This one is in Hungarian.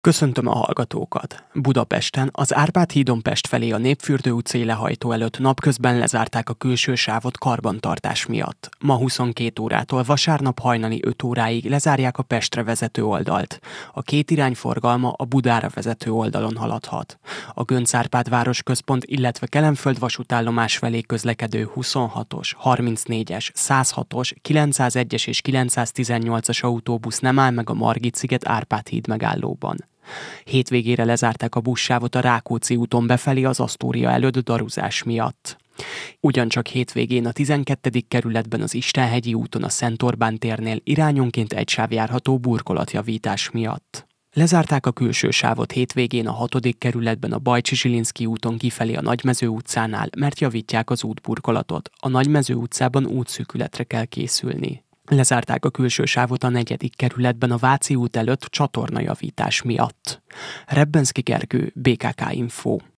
Köszöntöm a hallgatókat! Budapesten, az Árpád hídon Pest felé a Népfürdő utcai lehajtó előtt napközben lezárták a külső sávot karbantartás miatt. Ma 22 órától vasárnap hajnali 5 óráig lezárják a Pestre vezető oldalt. A két irány forgalma a Budára vezető oldalon haladhat. A Göncz-Árpád városközpont, illetve Kelenföld vasútállomás felé közlekedő 26-os, 34-es, 106-os, 901-es és 918-as autóbusz nem áll meg a Margit-sziget Árpád híd megállóban. Hétvégére lezárták a buszsávot a Rákóczi úton befelé az Asztória előtt daruzás miatt. Ugyancsak hétvégén a 12. kerületben az Istenhegyi úton a Szent Orbán térnél irányonként egy sáv járható burkolatjavítás miatt. Lezárták a külső sávot hétvégén a 6. kerületben a Bajcsi-Zsilinszky úton kifelé a Nagymező utcánál, mert javítják az útburkolatot. A Nagymező utcában útszűkületre kell készülni. Lezárták a külső sávot a 4. kerületben a Váci út előtt csatornajavítás miatt. Rebbenszky Gergő, BKK Info.